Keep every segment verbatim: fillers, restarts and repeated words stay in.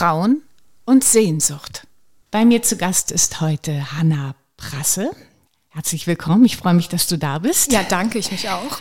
Frauen und Sehnsucht. Bei mir zu Gast ist heute Hanna Prasse. Herzlich willkommen, ich freue mich, dass du da bist. Ja, danke, ich mich auch.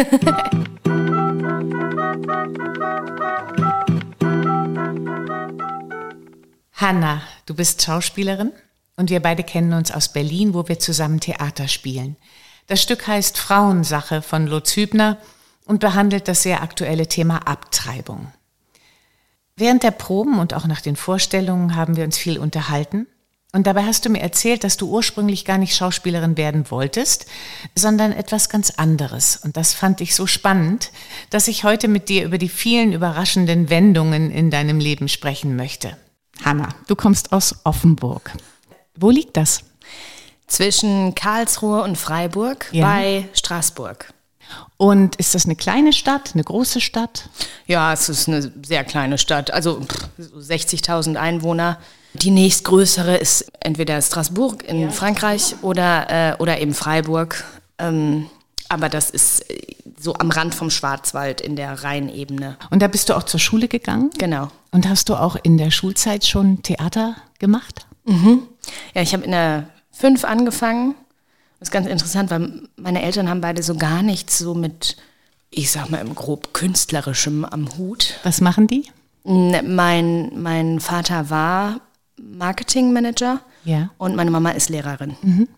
Hanna, du bist Schauspielerin und wir beide kennen uns aus Berlin, wo wir zusammen Theater spielen. Das Stück heißt Frauensache von Lutz Hübner und behandelt das sehr aktuelle Thema Abtreibung. Während der Proben und auch nach den Vorstellungen haben wir uns viel unterhalten. Und dabei hast du mir erzählt, dass du ursprünglich gar nicht Schauspielerin werden wolltest, sondern etwas ganz anderes. Und das fand ich so spannend, dass ich heute mit dir über die vielen überraschenden Wendungen in deinem Leben sprechen möchte. Hanna, du kommst aus Offenburg. Wo liegt das? Zwischen Karlsruhe und Freiburg, ja, bei Straßburg. Und ist das eine kleine Stadt, eine große Stadt? Ja, es ist eine sehr kleine Stadt, also so sechzigtausend Einwohner. Die nächstgrößere ist entweder Straßburg in ja. Frankreich oder, äh, oder eben Freiburg. Ähm, aber das ist so am Rand vom Schwarzwald in der Rheinebene. Und da bist du auch zur Schule gegangen? Genau. Und hast du auch in der Schulzeit schon Theater gemacht? Mhm. Ja, ich habe in der fünf angefangen. Das ist ganz interessant, weil meine Eltern haben beide so gar nichts so mit, ich sag mal, im grob Künstlerischem am Hut. Was machen die? Mein, mein Vater war Marketingmanager, ja, und meine Mama ist Lehrerin. Mhm.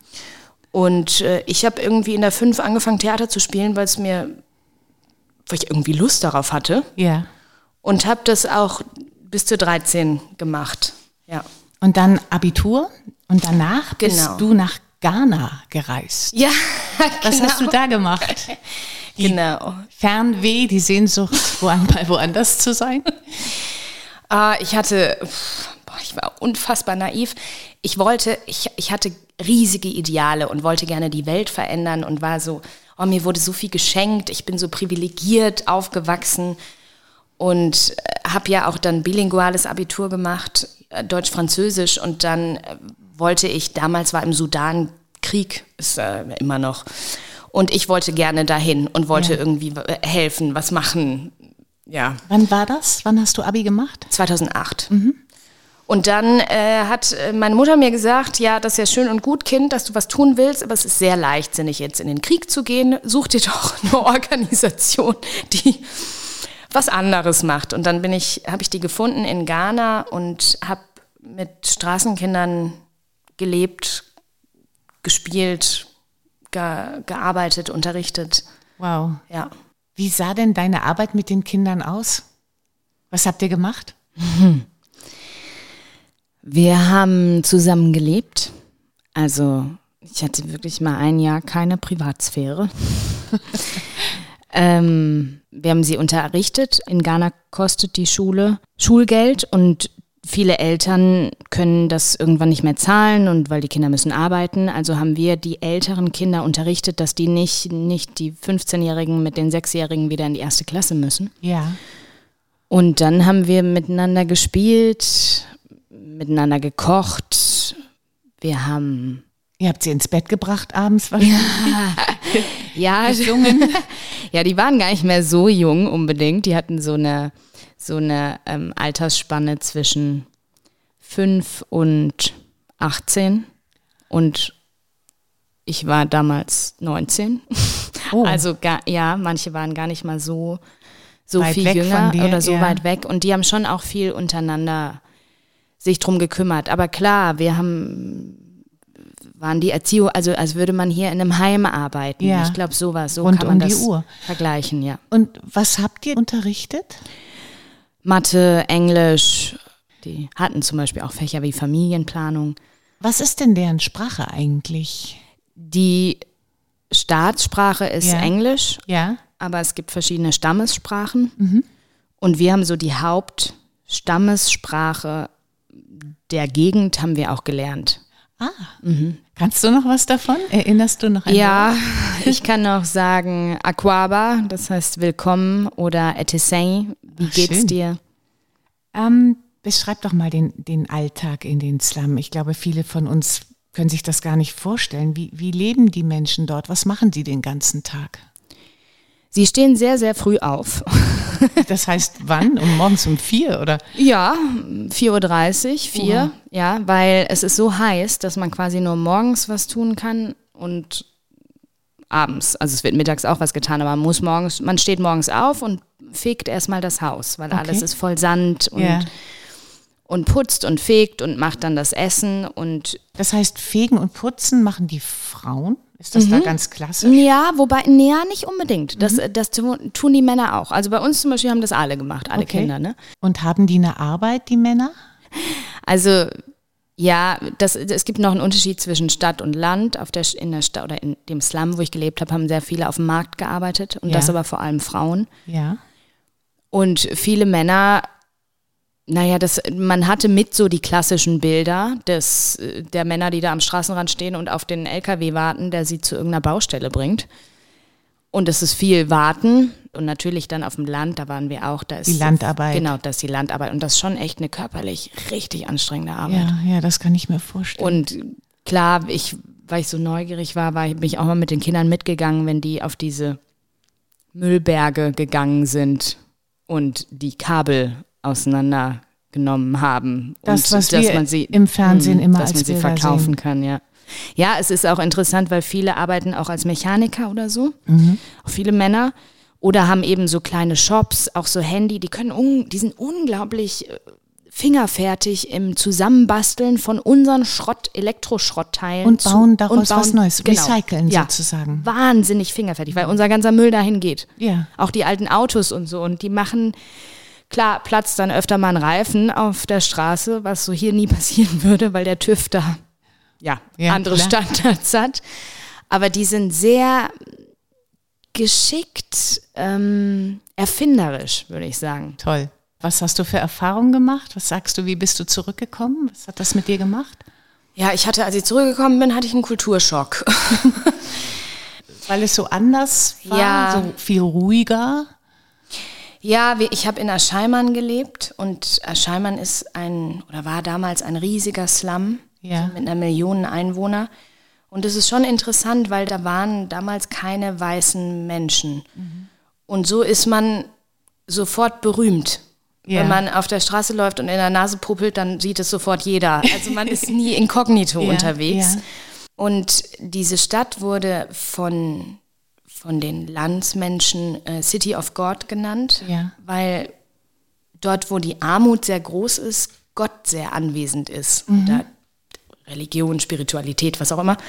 Und äh, ich habe irgendwie in der fünf angefangen, Theater zu spielen, weil es mir, weil ich irgendwie Lust darauf hatte. Ja. Und habe das auch bis zu dreizehn gemacht. Ja. Und dann Abitur und danach bist genau. du nach Ghana gereist. Ja, Was genau. hast du da gemacht? Die Genau. Fernweh, die Sehnsucht, woanders, woanders zu sein? Ah, ich hatte, boah, ich war unfassbar naiv. Ich wollte, ich, ich hatte riesige Ideale und wollte gerne die Welt verändern und war so, oh, mir wurde so viel geschenkt, ich bin so privilegiert aufgewachsen und habe ja auch dann bilinguales Abitur gemacht, Deutsch-Französisch, und dann äh, wollte ich, damals war im Sudan Krieg, ist äh, immer noch, und ich wollte gerne dahin und wollte ja. irgendwie helfen, was machen, ja. Wann war das? Wann hast du Abi gemacht? zweitausendacht. Mhm. Und dann äh, hat meine Mutter mir gesagt, ja, das ist ja schön und gut, Kind, dass du was tun willst, aber es ist sehr leichtsinnig, jetzt in den Krieg zu gehen. Such dir doch eine Organisation, die was anderes macht. Und dann bin ich, habe ich die gefunden in Ghana und habe mit Straßenkindern gelebt, gespielt, ge- gearbeitet, unterrichtet. Wow. Ja. Wie sah denn deine Arbeit mit den Kindern aus? Was habt ihr gemacht? Mhm. Wir haben zusammen gelebt. Also ich hatte wirklich mal ein Jahr keine Privatsphäre. ähm, wir haben sie unterrichtet. In Ghana kostet die Schule Schulgeld und viele Eltern können das irgendwann nicht mehr zahlen, und weil die Kinder müssen arbeiten. Also haben wir die älteren Kinder unterrichtet, dass die nicht, nicht die fünfzehnjährigen mit den sechsjährigen wieder in die erste Klasse müssen. Ja. Und dann haben wir miteinander gespielt, miteinander gekocht. Wir haben... Ihr habt sie ins Bett gebracht abends wahrscheinlich? Ja, gesungen. Ja, die waren gar nicht mehr so jung unbedingt. Die hatten so eine, so eine ähm, Altersspanne zwischen fünf und achtzehn. Und ich war damals neunzehn. Oh. Also gar, ja, manche waren gar nicht mal so, so weit viel jünger dir, oder so ja. weit weg. Und die haben schon auch viel untereinander sich drum gekümmert. Aber klar, wir haben, waren die Erziehung, also als würde man hier in einem Heim arbeiten. Ja. Ich glaube, sowas, so Rund kann man um die das Uhr vergleichen, ja. Und was habt ihr unterrichtet? Mathe, Englisch, die hatten zum Beispiel auch Fächer wie Familienplanung. Was ist denn deren Sprache eigentlich? Die Staatssprache ist ja. Englisch, ja. aber es gibt verschiedene Stammessprachen. Mhm. Und wir haben so die Hauptstammessprache der Gegend haben wir auch gelernt. Ah, mhm. Kannst du noch was davon? Erinnerst du noch an Ja, ich kann noch sagen Akwaba, das heißt willkommen, oder Etesei, wie Ach, geht's schön. dir? Ähm, beschreib doch mal den, den Alltag in den Slum. Ich glaube, viele von uns können sich das gar nicht vorstellen. Wie, wie leben die Menschen dort? Was machen sie den ganzen Tag? Sie stehen sehr, sehr früh auf. Das heißt wann? Um morgens um vier, oder? Ja, vier Uhr dreißig, vier, oh. ja, weil es ist so heiß, dass man quasi nur morgens was tun kann und abends. Also es wird mittags auch was getan, aber man muss morgens, man steht morgens auf und fegt erstmal das Haus, weil okay. alles ist voll Sand und, yeah. und putzt und fegt und macht dann das Essen. Und das heißt, fegen und putzen machen die Frauen? Ist das mhm. da ganz klassisch? Ja, wobei, ja, nicht unbedingt. Das, mhm. das tun die Männer auch. Also bei uns zum Beispiel haben das alle gemacht, alle okay. Kinder. Ne? Und haben die eine Arbeit, die Männer? Also ja, das, es gibt noch einen Unterschied zwischen Stadt und Land. Auf der, in der Stadt oder in dem Slum, wo ich gelebt habe, haben sehr viele auf dem Markt gearbeitet und ja. das aber vor allem Frauen. Ja. Und viele Männer, naja, das, man hatte mit so die klassischen Bilder des, der Männer, die da am Straßenrand stehen und auf den L K W warten, der sie zu irgendeiner Baustelle bringt. Und es ist viel Warten und natürlich dann auf dem Land, da waren wir auch. Da ist die Landarbeit. Genau, das ist die Landarbeit und das ist schon echt eine körperlich richtig anstrengende Arbeit. Ja, ja, das kann ich mir vorstellen. Und klar, ich, weil ich so neugierig war, war bin ich auch mal mit den Kindern mitgegangen, wenn die auf diese Müllberge gegangen sind und die Kabel auseinandergenommen haben. Das, und was dass wir man sie, im Fernsehen mh, immer dass als man sie Bilder verkaufen sehen. kann, ja. Ja, es ist auch interessant, weil viele arbeiten auch als Mechaniker oder so, mhm. auch viele Männer, oder haben eben so kleine Shops, auch so Handy, die können, un, die sind unglaublich fingerfertig im Zusammenbasteln von unseren Schrott, Elektroschrottteilen. Und bauen zu, daraus und bauen, was Neues, genau, recyceln ja, sozusagen. Wahnsinnig fingerfertig, weil unser ganzer Müll dahin geht. Ja. Auch die alten Autos und so, und die machen... Klar, platzt dann öfter mal ein Reifen auf der Straße, was so hier nie passieren würde, weil der TÜV da ja, ja andere klar. Standards hat. Aber die sind sehr geschickt, ähm, erfinderisch, würde ich sagen. Toll. Was hast du für Erfahrungen gemacht? Was sagst du, wie bist du zurückgekommen? Was hat das mit dir gemacht? Ja, ich hatte, als ich zurückgekommen bin, hatte ich einen Kulturschock. Weil es so anders war, ja. so viel ruhiger? Ja, ich habe in Aschaiman gelebt und Aschaiman ist ein, oder war damals ein riesiger Slum ja. mit einer Million Einwohner. Und das ist schon interessant, weil da waren damals keine weißen Menschen. Mhm. Und so ist man sofort berühmt. Ja. Wenn man auf der Straße läuft und in der Nase puppelt, dann sieht es sofort jeder. Also man ist nie inkognito ja, unterwegs. Ja. Und diese Stadt wurde von... von den Landsmenschen äh, City of God genannt, ja. weil dort, wo die Armut sehr groß ist, Gott sehr anwesend ist. Mhm. Oder Religion, Spiritualität, was auch immer.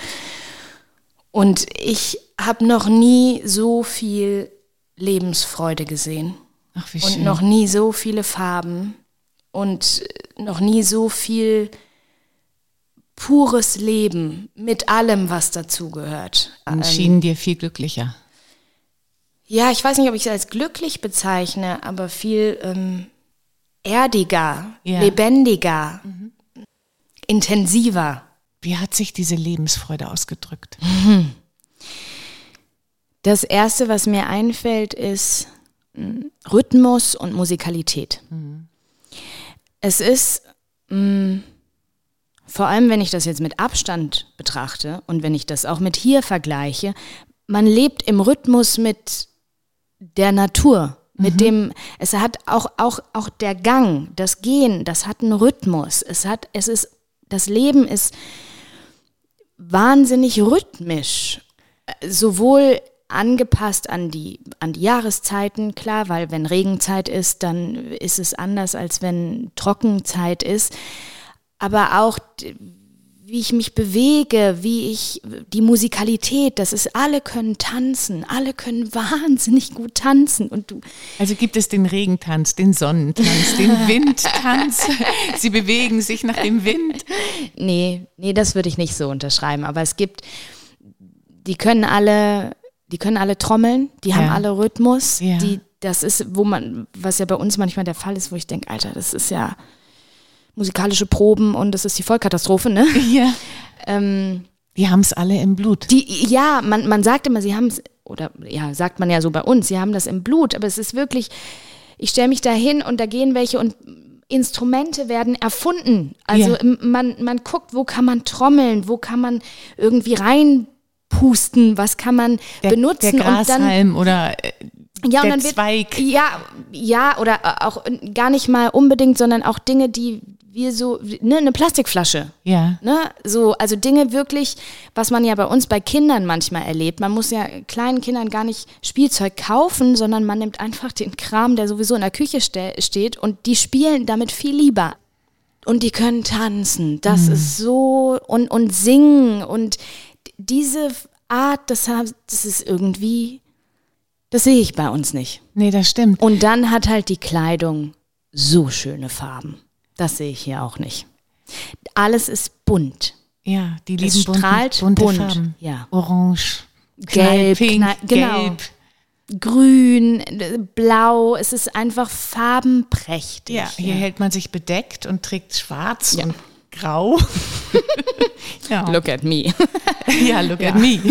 Und ich habe noch nie so viel Lebensfreude gesehen. Ach, wie und schön. noch nie so viele Farben und noch nie so viel pures Leben mit allem, was dazugehört. Und schienen dir viel glücklicher? Ja, ich weiß nicht, ob ich es als glücklich bezeichne, aber viel ähm, erdiger, ja. lebendiger, mhm. intensiver. Wie hat sich diese Lebensfreude ausgedrückt? Mhm. Das Erste, was mir einfällt, ist mh, Rhythmus und Musikalität. Mhm. Es ist... Mh, Vor allem, wenn ich das jetzt mit Abstand betrachte und wenn ich das auch mit hier vergleiche, man lebt im Rhythmus mit der Natur, mit mhm. dem, es hat auch, auch, auch der Gang, das Gehen, das hat einen Rhythmus. Es hat, es ist, das Leben ist wahnsinnig rhythmisch, sowohl angepasst an die, an die Jahreszeiten, klar, weil wenn Regenzeit ist, dann ist es anders, als wenn Trockenzeit ist. Aber auch, wie ich mich bewege, wie ich, die Musikalität, das ist, alle können tanzen, alle können wahnsinnig gut tanzen. Und du. Also gibt es den Regentanz, den Sonnentanz, den Windtanz, sie bewegen sich nach dem Wind? Nee, nee, das würde ich nicht so unterschreiben, aber es gibt, die können alle, die können alle trommeln, die ja. haben alle Rhythmus, ja. die, das ist, wo man, was ja bei uns manchmal der Fall ist, wo ich denke, Alter, das ist ja musikalische Proben und das ist die Vollkatastrophe, ne? Ja. Ähm, die haben es alle im Blut. Die, ja, man, man sagt immer, sie haben es, oder ja, sagt man ja so bei uns, sie haben das im Blut, aber es ist wirklich, ich stelle mich da hin und da gehen welche und Instrumente werden erfunden. Also ja. man, man guckt, wo kann man trommeln, wo kann man irgendwie reinpusten, was kann man der, benutzen. Der Grashalm und dann, oder ja, der und dann wird, Zweig. Ja, ja, oder auch gar nicht mal unbedingt, sondern auch Dinge, die wir so, ne, eine Plastikflasche. Ja. Ne, so, also Dinge wirklich, was man ja bei uns bei Kindern manchmal erlebt. Man muss ja kleinen Kindern gar nicht Spielzeug kaufen, sondern man nimmt einfach den Kram, der sowieso in der Küche ste- steht und die spielen damit viel lieber. Und die können tanzen, das mhm. ist so, und, und singen und diese Art, das, das ist irgendwie, das sehe ich bei uns nicht. Nee, das stimmt. Und dann hat halt die Kleidung so schöne Farben. Das sehe ich hier auch nicht. Alles ist bunt. Ja, die lieben es strahlt bunte bunt. Farben. Ja. Orange, Gelb, Pink, knall, genau. Gelb. Grün, Blau, es ist einfach farbenprächtig. Ja, hier ja. hält man sich bedeckt und trägt schwarz ja. und grau. ja. Look at me. ja, look ja. at me.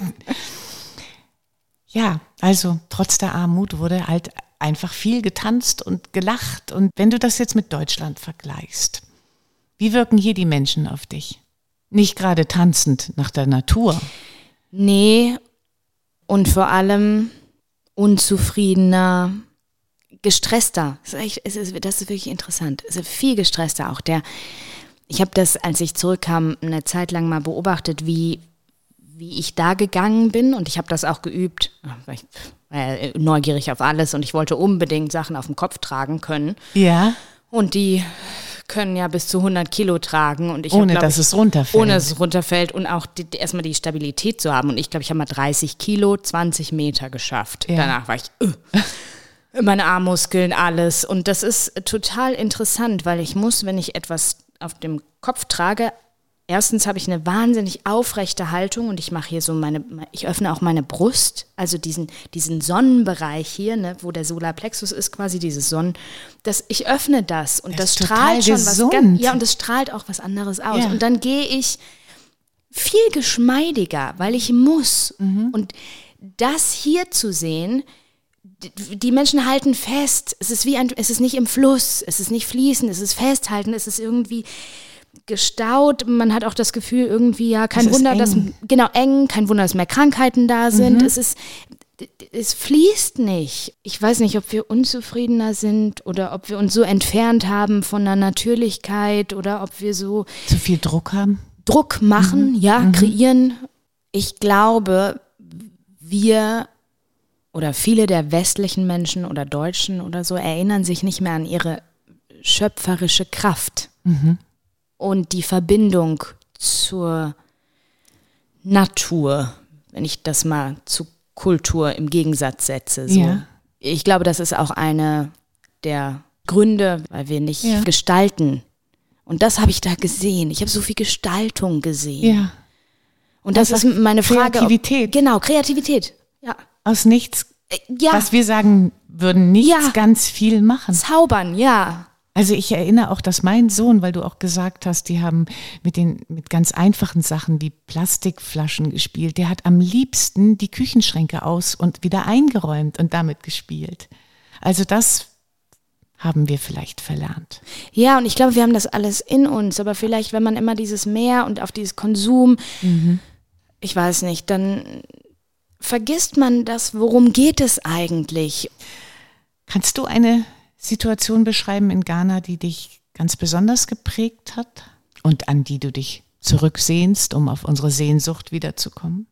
ja, also trotz der Armut wurde halt einfach viel getanzt und gelacht. Und wenn du das jetzt mit Deutschland vergleichst, wie wirken hier die Menschen auf dich? Nicht gerade tanzend nach der Natur. Nee, und vor allem unzufriedener, gestresster. Das ist, echt, es ist, das ist wirklich interessant. Es ist viel gestresster auch. Der, ich habe das, als ich zurückkam, eine Zeit lang mal beobachtet, wie, wie ich da gegangen bin. Und ich habe das auch geübt. Ich war ja neugierig auf alles und ich wollte unbedingt Sachen auf dem Kopf tragen können. Ja. Und die können ja bis zu hundert Kilo tragen. Und ich ohne hab, glaub, dass es runterfällt. Ohne dass es runterfällt und auch die, die, erstmal die Stabilität zu haben. Und ich glaube, ich habe mal dreißig Kilo, zwanzig Meter geschafft. Ja. Danach war ich, uh, meine Armmuskeln, alles. Und das ist total interessant, weil ich muss, wenn ich etwas auf dem Kopf trage, erstens habe ich eine wahnsinnig aufrechte Haltung und ich mache hier so meine, ich öffne auch meine Brust, also diesen, diesen Sonnenbereich hier, ne, wo der Solarplexus ist, quasi dieses Sonnen, das, ich öffne das und das, das strahlt schon gesund. was, ja, und das strahlt auch was anderes aus. Ja. Und dann gehe ich viel geschmeidiger, weil ich muss. Mhm. Und das hier zu sehen, die Menschen halten fest, es ist wie ein, es ist nicht im Fluss, es ist nicht fließend, es ist festhalten, es ist irgendwie gestaut, man hat auch das Gefühl irgendwie, ja, kein Wunder, dass, genau, eng, kein Wunder, dass mehr Krankheiten da sind, mhm. es ist, es fließt nicht. Ich weiß nicht, ob wir unzufriedener sind oder ob wir uns so entfernt haben von der Natürlichkeit oder ob wir so zu viel Druck haben. Druck machen, mhm. ja, mhm. kreieren. Ich glaube, wir oder viele der westlichen Menschen oder Deutschen oder so erinnern sich nicht mehr an ihre schöpferische Kraft. Mhm. Und die Verbindung zur Natur, wenn ich das mal zu Kultur im Gegensatz setze. So. Ja. Ich glaube, das ist auch eine der Gründe, weil wir nicht ja. gestalten. Und das habe ich da gesehen. Ich habe so viel Gestaltung gesehen. Ja. Und das, das ist meine Frage. Kreativität. Ob, genau, Kreativität. Ja. Aus nichts, ja. was wir sagen würden, nichts ja. ganz viel machen. Zaubern, ja. Also ich erinnere auch, dass mein Sohn, weil du auch gesagt hast, die haben mit den mit ganz einfachen Sachen wie Plastikflaschen gespielt. Der hat am liebsten die Küchenschränke aus und wieder eingeräumt und damit gespielt. Also das haben wir vielleicht verlernt. Ja, und ich glaube, wir haben das alles in uns. Aber vielleicht, wenn man immer dieses Mehr und auf dieses Konsum, mhm. ich weiß nicht, dann vergisst man das, worum geht es eigentlich? Kannst du eine Situation beschreiben in Ghana, die dich ganz besonders geprägt hat und an die du dich zurücksehnst, um auf unsere Sehnsucht wiederzukommen?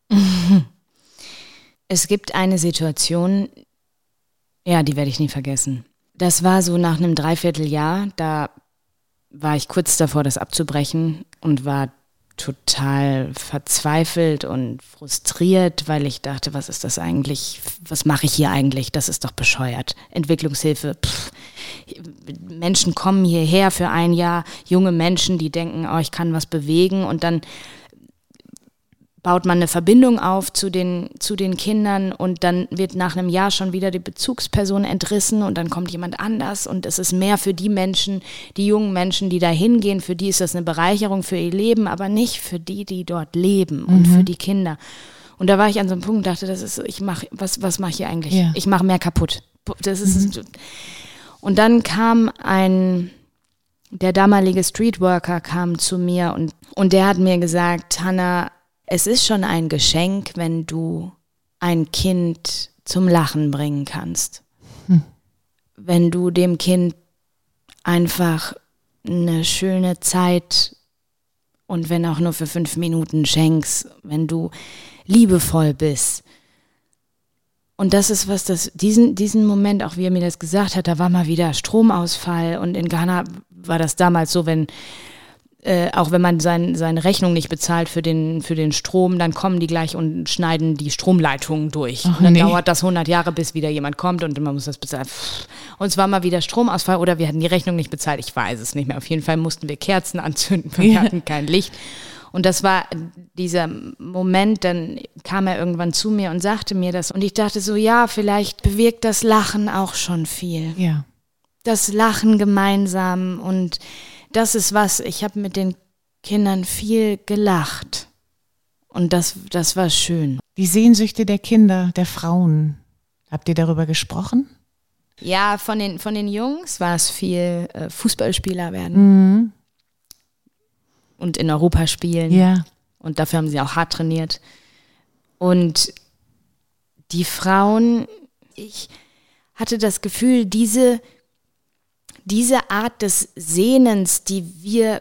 Es gibt eine Situation, ja, die werde ich nie vergessen. Das war so nach einem Dreivierteljahr, da war ich kurz davor, das abzubrechen und war total verzweifelt und frustriert, weil ich dachte, was ist das eigentlich, was mache ich hier eigentlich, das ist doch bescheuert. Entwicklungshilfe, pff. Menschen kommen hierher für ein Jahr, junge Menschen, die denken, oh, ich kann was bewegen und dann baut man eine Verbindung auf zu den, zu den Kindern und dann wird nach einem Jahr schon wieder die Bezugsperson entrissen und dann kommt jemand anders und es ist mehr für die Menschen, die jungen Menschen, die da hingehen, für die ist das eine Bereicherung für ihr Leben, aber nicht für die, die dort leben und mhm. für die Kinder. Und da war ich an so einem Punkt und dachte, das ist, ich mache, was, was mache ich hier eigentlich? Ja. Ich mache mehr kaputt. Das ist, mhm. Und dann kam ein, der damalige Streetworker kam zu mir und, und der hat mir gesagt, Hannah, es ist schon ein Geschenk, wenn du ein Kind zum Lachen bringen kannst. Hm. Wenn du dem Kind einfach eine schöne Zeit und wenn auch nur für fünf Minuten schenkst, wenn du liebevoll bist. Und das ist was, das diesen, diesen Moment, auch wie er mir das gesagt hat, da war mal wieder Stromausfall und in Ghana war das damals so, wenn Äh, auch wenn man sein, seine Rechnung nicht bezahlt für den, für den Strom, dann kommen die gleich und schneiden die Stromleitungen durch. Ach, und dann nee. dauert das hundert Jahre, bis wieder jemand kommt und man muss das bezahlen. Und es war mal wieder Stromausfall oder wir hatten die Rechnung nicht bezahlt, ich weiß es nicht mehr. Auf jeden Fall mussten wir Kerzen anzünden, wir ja. hatten kein Licht. Und das war dieser Moment, dann kam er irgendwann zu mir und sagte mir das. Und ich dachte so, ja, vielleicht bewirkt das Lachen auch schon viel. Ja. Das Lachen gemeinsam und das ist was, ich habe mit den Kindern viel gelacht und das, das war schön. Die Sehnsüchte der Kinder, der Frauen, habt ihr darüber gesprochen? Ja, von den, von den Jungs war es viel äh, Fußballspieler werden Mhm. und in Europa spielen Ja. und dafür haben sie auch hart trainiert. Und die Frauen, ich hatte das Gefühl, diese Diese Art des Sehnens, die wir,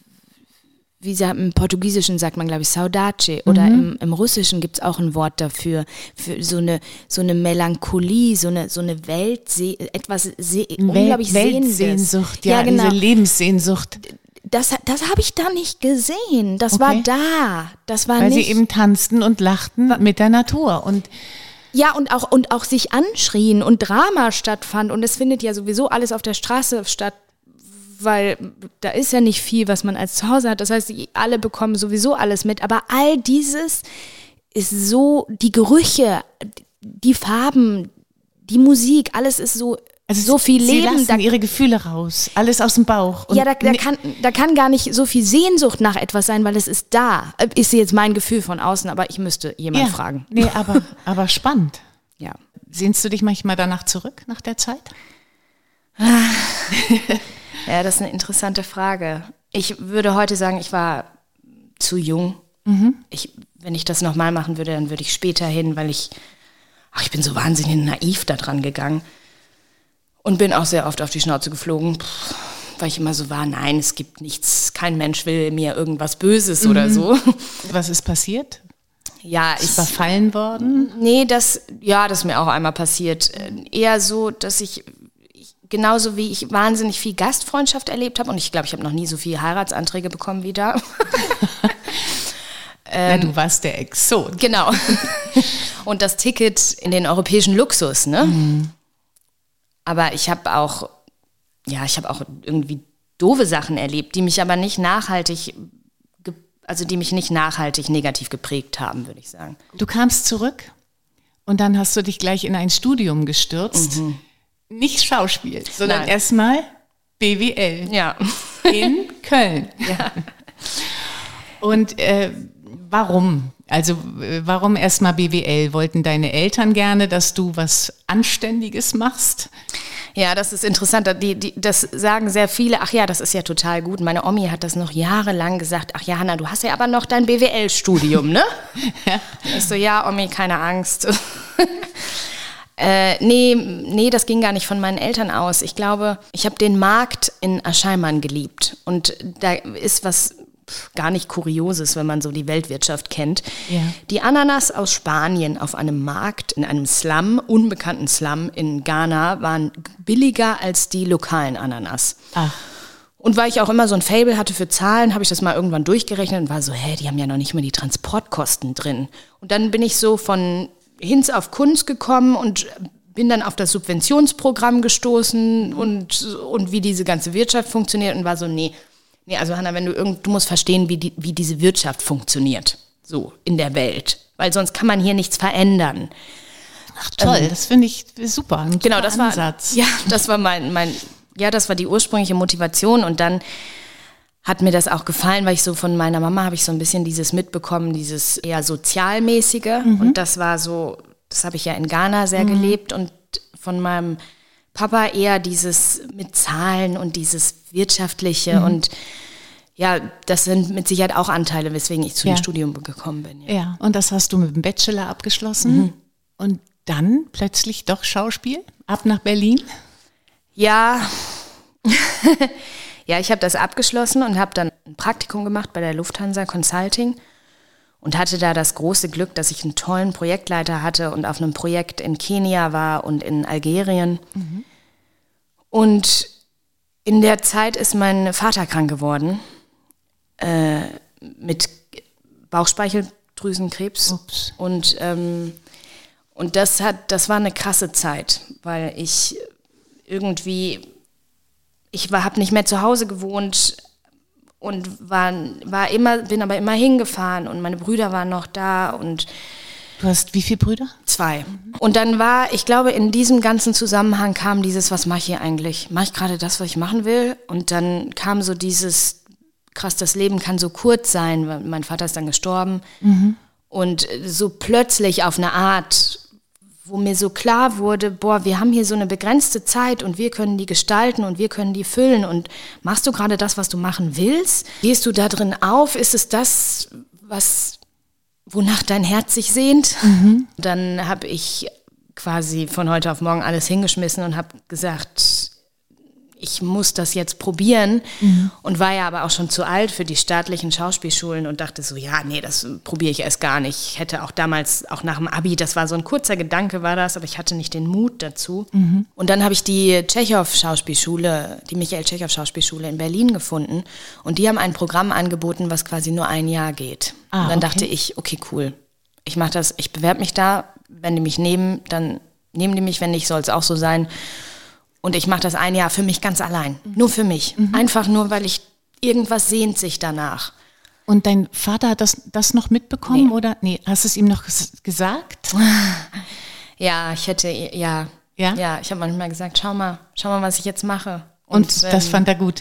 wie sagt, im Portugiesischen sagt man, glaube ich, Saudade, oder Mhm. im, im Russischen gibt es auch ein Wort dafür, für so eine, so eine Melancholie, so eine, so eine Weltse- etwas se- unglaublich Sehnendes. Weltsehnsucht, ja, Ja, genau. diese Lebenssehnsucht. Das, das habe ich da nicht gesehen. Das Okay. war da. Das war Weil nicht. sie eben tanzten und lachten mit der Natur. Und Ja, und auch, und auch sich anschrien und Drama stattfand. Und es findet ja sowieso alles auf der Straße statt, weil da ist ja nicht viel, was man als zu Hause hat. Das heißt, die- alle bekommen sowieso alles mit. Aber all dieses ist so, die Gerüche, die Farben, die Musik, alles ist so, also so viel sie Leben. lassen Da, ihre Gefühle raus, alles aus dem Bauch. Und ja, da, da, ne- kann, da kann gar nicht so viel Sehnsucht nach etwas sein, weil es ist da. Ist jetzt mein Gefühl von außen, aber ich müsste jemanden ja. fragen. Nee, aber, aber spannend. Ja. Sehnst du dich manchmal danach zurück, nach der Zeit? Ja, das ist eine interessante Frage. Ich würde heute sagen, ich war zu jung. Ich, wenn ich das nochmal machen würde, dann würde ich später hin, weil ich, ach, ich bin so wahnsinnig naiv da dran gegangen und bin auch sehr oft auf die Schnauze geflogen, pff, weil ich immer so war, nein, es gibt nichts, kein Mensch will mir irgendwas Böses oder so. Was ist passiert? Ja, Ist ich, verfallen worden? nee, das, ja, das ist mir auch einmal passiert. Äh, Eher so, dass ich, ich genauso wie ich wahnsinnig viel Gastfreundschaft erlebt habe und ich glaube, ich habe noch nie so viele Heiratsanträge bekommen wie da. Na, du warst der Exot. Genau. Und das Ticket in den europäischen Luxus, ne? Mhm. Aber ich habe auch, ja, ich habe auch irgendwie doofe Sachen erlebt, die mich aber nicht nachhaltig, ge- also die mich nicht nachhaltig negativ geprägt haben, würde ich sagen. Du kamst zurück und dann hast du dich gleich in ein Studium gestürzt. Mhm. Nicht Schauspiel, sondern Nein. erstmal B W L Ja. in Köln. Ja. Und äh, warum? Also äh, warum erstmal B W L? Wollten deine Eltern gerne, dass du was Anständiges machst? Ja, das ist interessant. Die, die, das sagen sehr viele. Ach ja, das ist ja total gut. Meine Omi hat das noch jahrelang gesagt. Ach ja, Hanna, du hast ja aber noch dein B W L-Studium, ne? Ja. Ich so, ja, Omi, keine Angst. äh, nee, nee, das ging gar nicht von meinen Eltern aus. Ich glaube, ich habe den Markt in Aschaimann geliebt. Und da ist was gar nicht Kurioses, wenn man so die Weltwirtschaft kennt. Ja. Die Ananas aus Spanien auf einem Markt, in einem Slum, unbekannten Slum in Ghana, waren billiger als die lokalen Ananas. Ach. Und weil ich auch immer so ein Faible hatte für Zahlen, habe ich das mal irgendwann durchgerechnet und war so, hä, die haben ja noch nicht mal die Transportkosten drin. Und dann bin ich so von Hinz auf Kunz gekommen und bin dann auf das Subventionsprogramm gestoßen und, und wie diese ganze Wirtschaft funktioniert und war so, nee, nee, also Hanna, wenn du irgend, du musst verstehen, wie, die, wie diese Wirtschaft funktioniert, so in der Welt, weil sonst kann man hier nichts verändern. Ach toll, ähm, das finde ich super. Ein genau, super das war, Ansatz. ja, das war mein, mein, ja, das war die ursprüngliche Motivation und dann hat mir das auch gefallen, weil ich so von meiner Mama habe ich so ein bisschen dieses mitbekommen, dieses eher sozialmäßige mhm. und das war so, das habe ich ja in Ghana sehr mhm. gelebt und von meinem Papa eher dieses mit Zahlen und dieses Wirtschaftliche mhm. und ja, das sind mit Sicherheit auch Anteile, weswegen ich zu ja. dem Studium gekommen bin. Ja. ja, und das hast du mit dem Bachelor abgeschlossen. Mhm. Und dann plötzlich doch Schauspiel? Ab nach Berlin? Ja, ja, ich habe das abgeschlossen und habe dann ein Praktikum gemacht bei der Lufthansa Consulting und hatte da das große Glück, dass ich einen tollen Projektleiter hatte und auf einem Projekt in Kenia war und in Algerien. Mhm. Und in der Zeit ist mein Vater krank geworden äh, mit Bauchspeicheldrüsenkrebs. Ups. Und ähm, und das hat, das war eine krasse Zeit, weil ich irgendwie, ich habe nicht mehr zu Hause gewohnt und war, war immer, bin aber immer hingefahren und meine Brüder waren noch da und du hast wie viele Brüder? Zwei. Mhm. Und dann war, ich glaube, in diesem ganzen Zusammenhang kam dieses, was mache ich hier eigentlich? Mache ich gerade das, was ich machen will? Und dann kam so dieses, krass, das Leben kann so kurz sein, weil mein Vater ist dann gestorben. Mhm. Und so plötzlich auf eine Art, wo mir so klar wurde, boah, wir haben hier so eine begrenzte Zeit und wir können die gestalten und wir können die füllen. Und machst du gerade das, was du machen willst? Gehst du da drin auf? Ist es das, was, wonach dein Herz sich sehnt? Mhm. Dann habe ich quasi von heute auf morgen alles hingeschmissen und habe gesagt, ich muss das jetzt probieren, mhm. und war ja aber auch schon zu alt für die staatlichen Schauspielschulen und dachte so, ja, nee, das probiere ich erst gar nicht. Ich hätte auch damals, auch nach dem Abi, das war so ein kurzer Gedanke war das, aber ich hatte nicht den Mut dazu. Mhm. Und dann habe ich die Tschechow-Schauspielschule, die Michael-Tschechow-Schauspielschule in Berlin gefunden und die haben ein Programm angeboten, was quasi nur ein Jahr geht. Ah, und dann okay. dachte ich, okay, cool, ich mache das, ich bewerbe mich da, wenn die mich nehmen, dann nehmen die mich, wenn nicht, soll es auch so sein. Und ich mache das ein Jahr für mich ganz allein, mhm. nur für mich. Mhm. Einfach nur, weil ich, irgendwas sehnt sich danach. Und dein Vater hat das, das noch mitbekommen, nee. oder? Nee, hast du es ihm noch gesagt? Ja, ich hätte, ja, ja, ja ich habe manchmal gesagt, schau mal, schau mal, was ich jetzt mache. Und, Und das ähm, fand er gut.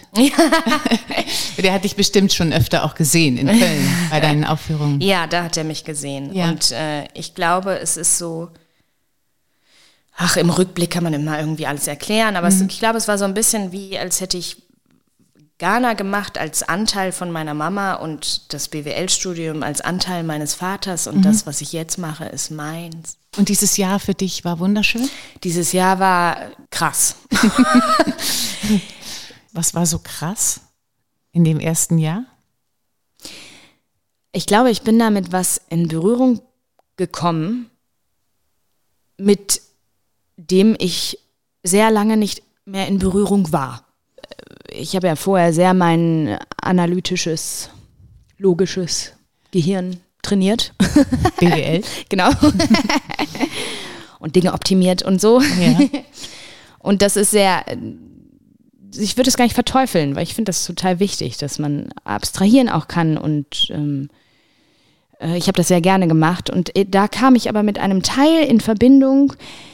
Der hat dich bestimmt schon öfter auch gesehen in Köln bei deinen Aufführungen. Ja, da hat er mich gesehen. Ja. Und äh, ich glaube, es ist so, ach, im Rückblick kann man immer irgendwie alles erklären, aber mhm. es, ich glaube, es war so ein bisschen wie, als hätte ich Ghana gemacht als Anteil von meiner Mama und das B W L-Studium als Anteil meines Vaters und mhm. das, was ich jetzt mache, ist meins. Und dieses Jahr für dich war wunderschön? Dieses Jahr war krass. Was war so krass in dem ersten Jahr? Ich glaube, ich bin da mit was in Berührung gekommen, mit dem ich sehr lange nicht mehr in Berührung war. Ich habe ja vorher sehr mein analytisches, logisches Gehirn trainiert. B W L. Genau. Und Dinge optimiert und so. Ja. Und das ist sehr, ich würde es gar nicht verteufeln, weil ich finde das total wichtig, dass man abstrahieren auch kann und ähm, ich habe das sehr gerne gemacht. Und da kam ich aber mit einem Teil in Verbindung,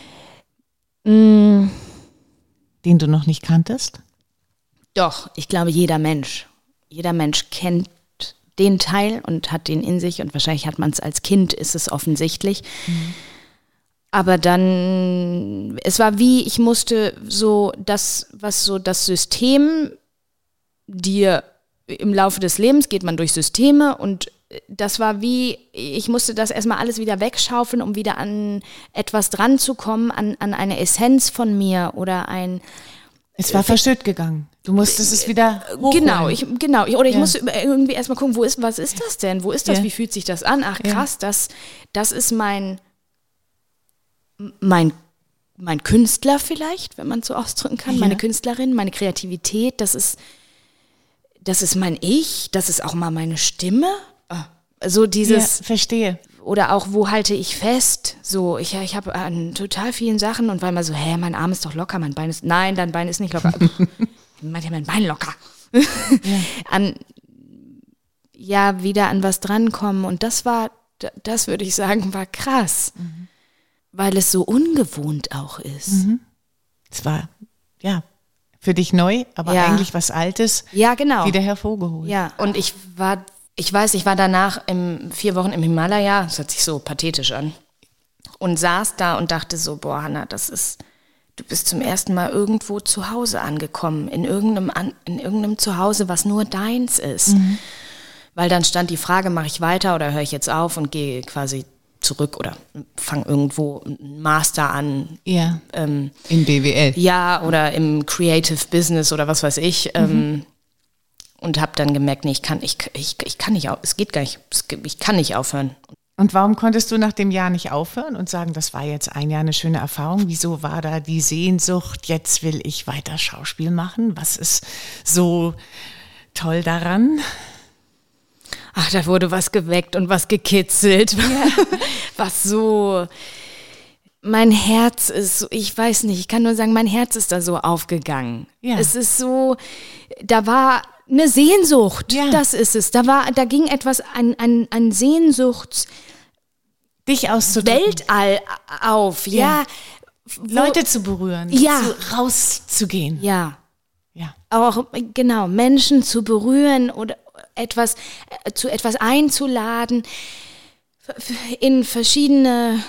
den du noch nicht kanntest? Doch, ich glaube, jeder Mensch, jeder Mensch kennt den Teil und hat den in sich und wahrscheinlich hat man es als Kind, ist es offensichtlich. Mhm. Aber dann, es war wie, ich musste so das, was so das System dir im Laufe des Lebens geht man durch Systeme und das war wie, ich musste das erstmal alles wieder wegschaufeln, um wieder an etwas dran zu kommen, an, an eine Essenz von mir oder ein... Es war verschütt gegangen. Du musstest es wieder hochholen. Genau, ich, genau. Oder ich ja. musste irgendwie erstmal gucken, wo ist, was ist das denn? Wo ist das? Ja. Wie fühlt sich das an? Ach krass, ja. das, das ist mein, mein, mein Künstler vielleicht, wenn man es so ausdrücken kann. Ja. Meine Künstlerin, meine Kreativität, das ist, das ist mein Ich, das ist auch mal meine Stimme. So dieses, ja, verstehe. Oder auch, wo halte ich fest? So, ich, ich habe an total vielen Sachen und weil man so, hä, mein Arm ist doch locker, mein Bein ist, nein, dein Bein ist nicht locker. Meint ja mein Bein locker. Ja. An, ja, wieder an was drankommen und das war, das würde ich sagen, war krass. Mhm. Weil es so ungewohnt auch ist. Mhm. Es war, ja, für dich neu, aber ja. eigentlich was Altes. Ja, genau. Wieder hervorgeholt. Ja, und ich war... Ich weiß, ich war danach im, vier Wochen im Himalaya, das hört sich so pathetisch an, und saß da und dachte so, boah, Hanna, das ist, du bist zum ersten Mal irgendwo zu Hause angekommen, in irgendeinem, in irgendeinem Zuhause, was nur deins ist. Mhm. Weil dann stand die Frage, mache ich weiter oder höre ich jetzt auf und gehe quasi zurück oder fange irgendwo einen Master an. Ja, ähm, in B W L. Ja, oder im Creative Business oder was weiß ich. Mhm. Ähm, und habe dann gemerkt, nee, ich kann, ich, ich, ich kann nicht, es geht gar nicht, ich kann nicht aufhören. Und warum konntest du nach dem Jahr nicht aufhören und sagen, das war jetzt ein Jahr eine schöne Erfahrung? Wieso war da die Sehnsucht, jetzt will ich weiter Schauspiel machen? Was ist so toll daran? Ach, da wurde was geweckt und was gekitzelt. Ja. Was so, mein Herz ist so, ich weiß nicht, ich kann nur sagen, mein Herz ist da so aufgegangen. Ja. Es ist so, da war eine Sehnsucht, ja. Das ist es. Da war, da ging etwas, ein, ein, ein Sehnsuchts- dich auszudrücken. Weltall auf, ja. ja. Leute zu berühren, ja. zu, rauszugehen. Ja. Ja. Auch, genau, Menschen zu berühren oder etwas, äh, zu etwas einzuladen, in verschiedene,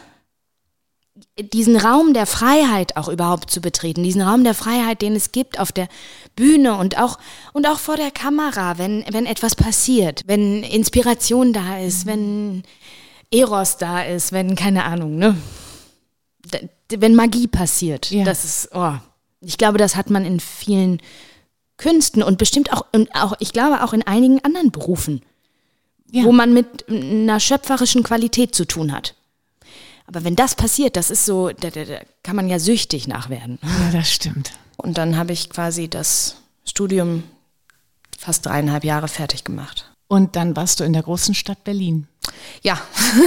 diesen Raum der Freiheit auch überhaupt zu betreten, diesen Raum der Freiheit, den es gibt auf der Bühne und auch, und auch vor der Kamera, wenn, wenn etwas passiert, wenn Inspiration da ist, mhm. wenn Eros da ist, wenn, keine Ahnung, ne? Wenn Magie passiert. Ja. Das ist, oh, ich glaube, das hat man in vielen Künsten und bestimmt auch, und auch, ich glaube auch in einigen anderen Berufen, ja. wo man mit einer schöpferischen Qualität zu tun hat. Aber wenn das passiert, das ist so, da, da, da kann man ja süchtig nachwerden. Ja, das stimmt. Und dann habe ich quasi das Studium fast dreieinhalb Jahre fertig gemacht. Und dann warst du in der großen Stadt Berlin. Ja.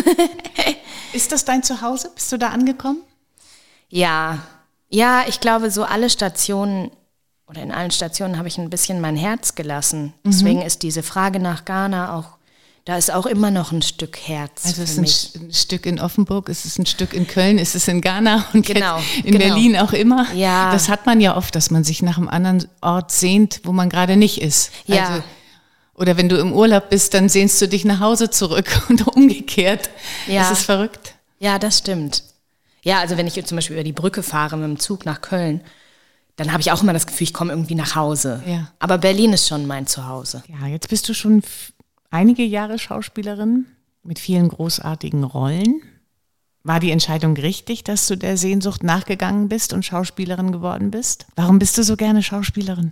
Ist das dein Zuhause? Bist du da angekommen? Ja. Ja, ich glaube, so alle Stationen oder in allen Stationen habe ich ein bisschen mein Herz gelassen. Deswegen mhm. ist diese Frage nach Ghana auch, da ist auch immer noch ein Stück Herz. Also es für ist mich. ein Stück in Offenburg, es ist ein Stück in Köln, es ist in Ghana und genau, in genau. Berlin auch immer. Ja. Das hat man ja oft, dass man sich nach einem anderen Ort sehnt, wo man gerade nicht ist. Ja. Also, oder wenn du im Urlaub bist, dann sehnst du dich nach Hause zurück und umgekehrt. Ja. Das ist verrückt. Ja, das stimmt. Ja, also wenn ich zum Beispiel über die Brücke fahre mit dem Zug nach Köln, dann habe ich auch immer das Gefühl, ich komme irgendwie nach Hause. Ja. Aber Berlin ist schon mein Zuhause. Ja, jetzt bist du schon f- einige Jahre Schauspielerin mit vielen großartigen Rollen. War die Entscheidung richtig, dass du der Sehnsucht nachgegangen bist und Schauspielerin geworden bist? Warum bist du so gerne Schauspielerin?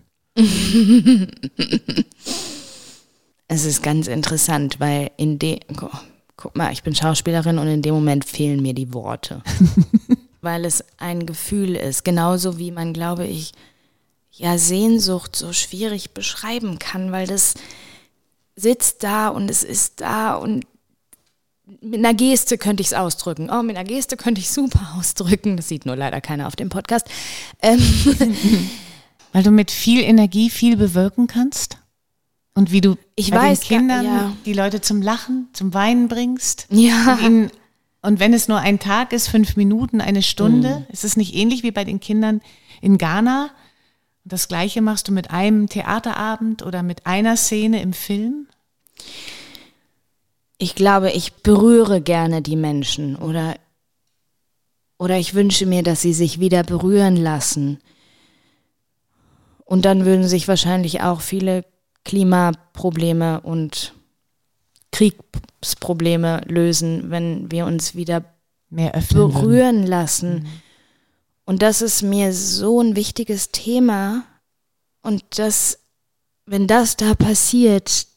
Es ist ganz interessant, weil in dem, oh, guck mal, ich bin Schauspielerin und in dem Moment fehlen mir die Worte. Weil es ein Gefühl ist, genauso wie man, glaube ich, ja Sehnsucht so schwierig beschreiben kann, weil das sitzt da und es ist da und mit einer Geste könnte ich es ausdrücken. Oh, mit einer Geste könnte ich super ausdrücken. Das sieht nur leider keiner auf dem Podcast. Ähm. Weil du mit viel Energie viel bewirken kannst? Und wie du ich bei weiß, den Kindern ja. die Leute zum Lachen, zum Weinen bringst? Ja. Und, ihnen, und wenn es nur ein Tag ist, fünf Minuten, eine Stunde, mhm. ist es nicht ähnlich wie bei den Kindern in Ghana? Das Gleiche machst du mit einem Theaterabend oder mit einer Szene im Film? Ich glaube, ich berühre gerne die Menschen oder, oder ich wünsche mir, dass sie sich wieder berühren lassen. Und dann würden sich wahrscheinlich auch viele Klimaprobleme und Kriegsprobleme lösen, wenn wir uns wieder mehr öffnen berühren würden. lassen. Mhm. Und das ist mir so ein wichtiges Thema. Und das, wenn das da passiert,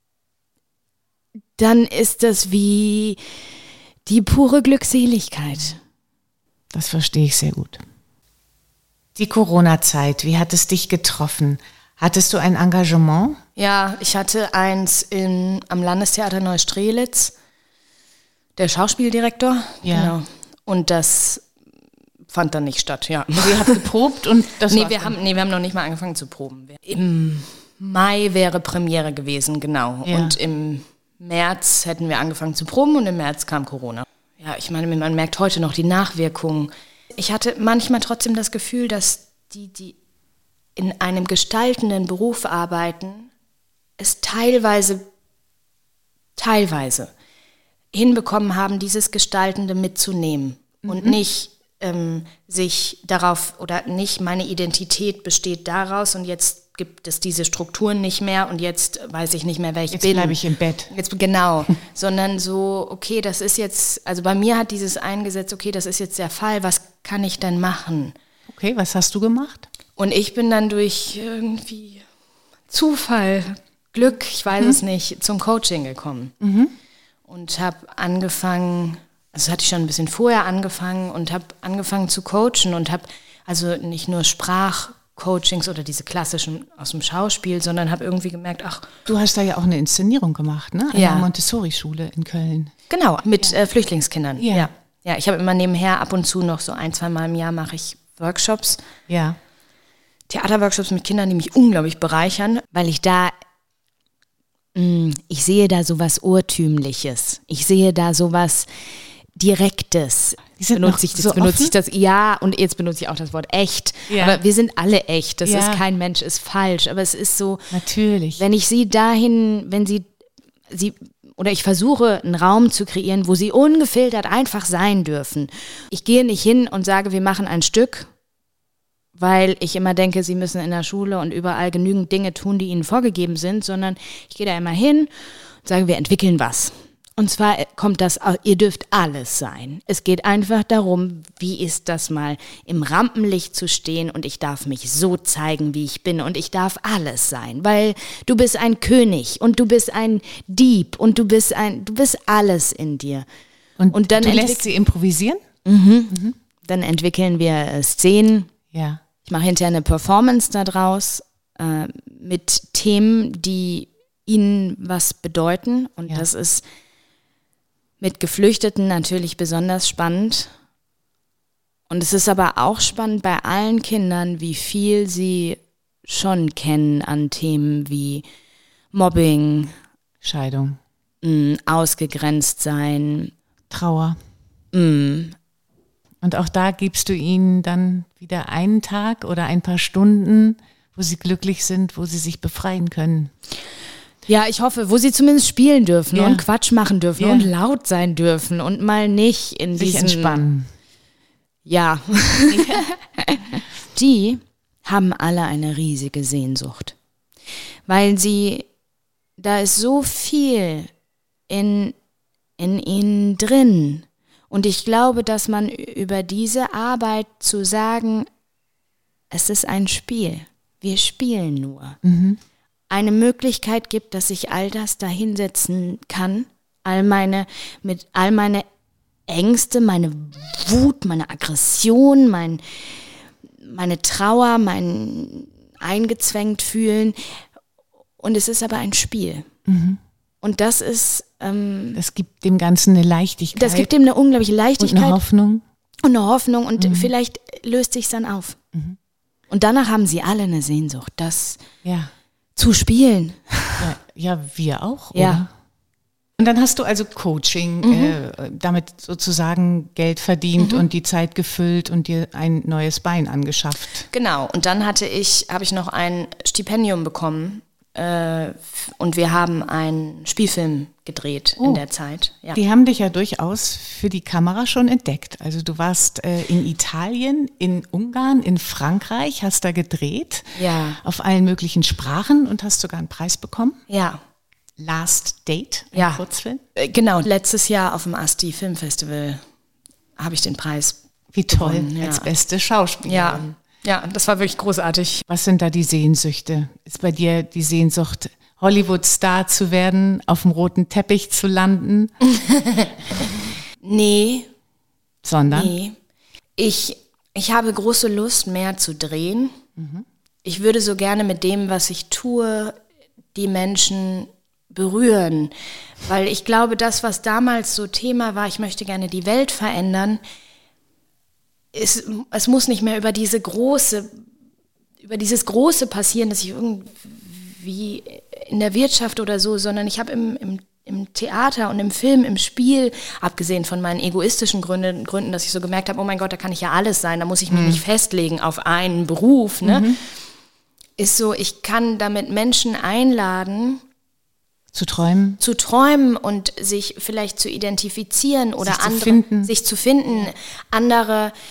dann ist das wie die pure Glückseligkeit. Das verstehe ich sehr gut. Die Corona-Zeit, wie hat es dich getroffen? Hattest du ein Engagement? Ja, ich hatte eins in, am Landestheater Neustrelitz, der Schauspieldirektor. Ja. Genau. Und das fand dann nicht statt, ja. Ihr habt geprobt und das nee, wir haben, nee, wir haben noch nicht mal angefangen zu proben. Im Mai wäre Premiere gewesen, genau. Ja. Und im März hätten wir angefangen zu proben und im März kam Corona. Ja, ich meine, man merkt heute noch die Nachwirkungen. Ich hatte manchmal trotzdem das Gefühl, dass die, die in einem gestaltenden Beruf arbeiten, es teilweise, teilweise hinbekommen haben, dieses Gestaltende mitzunehmen mhm. und nicht ähm, sich darauf oder nicht meine Identität besteht daraus und jetzt gibt es diese Strukturen nicht mehr und jetzt weiß ich nicht mehr, wer ich jetzt bin. Jetzt bleibe ich im Bett. Jetzt, genau, sondern so, okay, das ist jetzt, also bei mir hat dieses eingesetzt, okay, das ist jetzt der Fall, was kann ich denn machen? Okay, was hast du gemacht? Und ich bin dann durch irgendwie Zufall, Glück, ich weiß mhm. es nicht, zum Coaching gekommen. Mhm. Und habe angefangen, also hatte ich schon ein bisschen vorher angefangen und habe angefangen zu coachen und habe also nicht nur Sprachcoachings oder diese klassischen aus dem Schauspiel, sondern habe irgendwie gemerkt, ach. Du hast da ja auch eine Inszenierung gemacht, ne? An ja. der Montessori-Schule in Köln. Genau, mit ja. äh, Flüchtlingskindern. Ja. Ja, ja ich habe immer nebenher ab und zu noch so ein, zwei Mal im Jahr mache ich Workshops. Ja. Theaterworkshops mit Kindern, die mich unglaublich bereichern, weil ich da, mh, ich sehe da sowas Urtümliches. Ich sehe da sowas Direktes. Die sind benutze ich, so benutze ich das, ja, und jetzt benutze ich auch das Wort echt. Ja. Aber wir sind alle echt. Das ja. ist kein Mensch, ist falsch. Aber es ist so, natürlich. Wenn ich sie dahin, wenn sie, sie, oder ich versuche, einen Raum zu kreieren, wo sie ungefiltert einfach sein dürfen. Ich gehe nicht hin und sage, wir machen ein Stück, weil ich immer denke, sie müssen in der Schule und überall genügend Dinge tun, die ihnen vorgegeben sind, sondern ich gehe da immer hin und sage, wir entwickeln was. Und zwar kommt das, ihr dürft alles sein. Es geht einfach darum, wie ist das mal im Rampenlicht zu stehen und ich darf mich so zeigen, wie ich bin und ich darf alles sein, weil du bist ein König und du bist ein Dieb und du bist ein, du bist alles in dir. Und, und dann du lässt sie improvisieren? Mhm. Mhm. Dann entwickeln wir Szenen. Ja. Ich mache hinterher eine Performance daraus äh, mit Themen, die ihnen was bedeuten und ja. das ist mit Geflüchteten natürlich besonders spannend. Und es ist aber auch spannend bei allen Kindern, wie viel sie schon kennen an Themen wie Mobbing, Scheidung, mh, ausgegrenzt sein, Trauer. Mh. Und auch da gibst du ihnen dann wieder einen Tag oder ein paar Stunden, wo sie glücklich sind, wo sie sich befreien können. Ja, ich hoffe, wo sie zumindest spielen dürfen ja. und Quatsch machen dürfen ja. und laut sein dürfen und mal nicht in sich diesen... entspannen. Ja. Die haben alle eine riesige Sehnsucht, weil sie, da ist so viel in, in ihnen drin und ich glaube, dass man über diese Arbeit zu sagen, es ist ein Spiel, wir spielen nur, mhm. eine Möglichkeit gibt, dass ich all das da hinsetzen kann, all meine, mit all meine Ängste, meine Wut, meine Aggression, mein, meine Trauer, mein eingezwängt fühlen. Und es ist aber ein Spiel. Mhm. Und das ist... Ähm, das gibt dem Ganzen eine Leichtigkeit. Das gibt dem eine unglaubliche Leichtigkeit. Und eine Hoffnung. Und eine Hoffnung. Und mhm. vielleicht löst sich dann auf. Mhm. Und danach haben sie alle eine Sehnsucht, das... Ja. zu spielen. Ja, ja, wir auch, oder? Ja. Und dann hast du also Coaching, mhm. äh, damit sozusagen Geld verdient mhm. und die Zeit gefüllt und dir ein neues Bein angeschafft. Genau, und dann hatte ich, habe ich noch ein Stipendium bekommen äh, und wir haben einen Spielfilm gedreht oh. in der Zeit. Ja. Die haben dich ja durchaus für die Kamera schon entdeckt. Also du warst äh, in Italien, in Ungarn, in Frankreich, hast da gedreht, ja. auf allen möglichen Sprachen und hast sogar einen Preis bekommen. Ja. Last Date, ein ja. Kurzfilm. Äh, genau, letztes Jahr auf dem Asti Filmfestival habe ich den Preis Wie toll, bekommen, ja. als beste Schauspielerin. Ja. ja, das war wirklich großartig. Was sind da die Sehnsüchte? Ist bei dir die Sehnsucht, Hollywood-Star zu werden, auf dem roten Teppich zu landen? Nee. Sondern? Nee. Ich, ich habe große Lust, mehr zu drehen. Mhm. Ich würde so gerne mit dem, was ich tue, die Menschen berühren. Weil ich glaube, das, was damals so Thema war, ich möchte gerne die Welt verändern, es, es muss nicht mehr über diese große, über dieses Große passieren, dass ich irgendwie in der Wirtschaft oder so, sondern ich habe im, im, im Theater und im Film, im Spiel, abgesehen von meinen egoistischen Gründen, Gründen, dass ich so gemerkt habe, oh mein Gott, da kann ich ja alles sein, da muss ich mich mhm. nicht festlegen auf einen Beruf, ne? Mhm. Ist so, ich kann damit Menschen einladen, zu träumen. Zu träumen und sich vielleicht zu identifizieren oder sich andere, zu finden. sich zu finden, andere